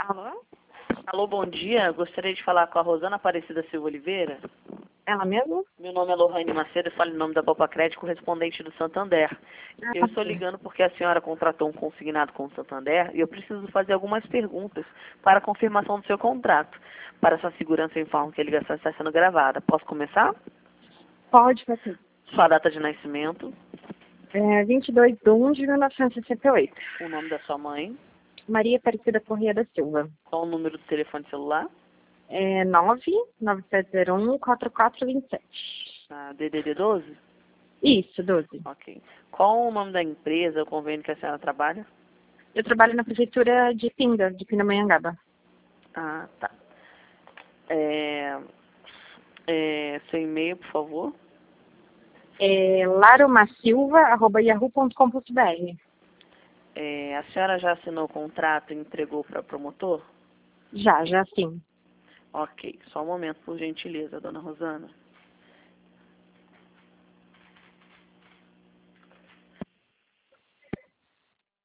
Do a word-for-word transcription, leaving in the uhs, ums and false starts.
Alô? Alô, bom dia. Gostaria de falar com a Rosana Aparecida Silva Oliveira. Ela mesmo? Meu nome é Lohane Macedo, eu falo em nome da Bopa Crédito, correspondente do Santander. Ah, Eu estou sim. ligando porque a senhora contratou um consignado com o Santander e eu preciso fazer algumas perguntas para a confirmação do seu contrato. Para sua segurança, eu informo que a ligação está sendo gravada. Posso começar? Pode, fazer. Sua data de nascimento, É vinte e dois de um de mil novecentos e sessenta e oito. o nome da sua mãe, Maria Aparecida Corrêa da Silva. qual o número do telefone celular, É nove nove sete zero um quatro quatro dois sete. a D D D doze? Isso, doze. Ok. Qual o nome da empresa, o convênio que a senhora trabalha? Eu trabalho na prefeitura de Pinda, de Pindamonhangaba. Ah, tá. É, é, seu e-mail, por favor. É laromasilva arroba yahoo ponto com ponto br. É, a senhora já assinou o contrato e entregou para o promotor? Já, já sim. Ok, só um momento, por gentileza, dona Rosana.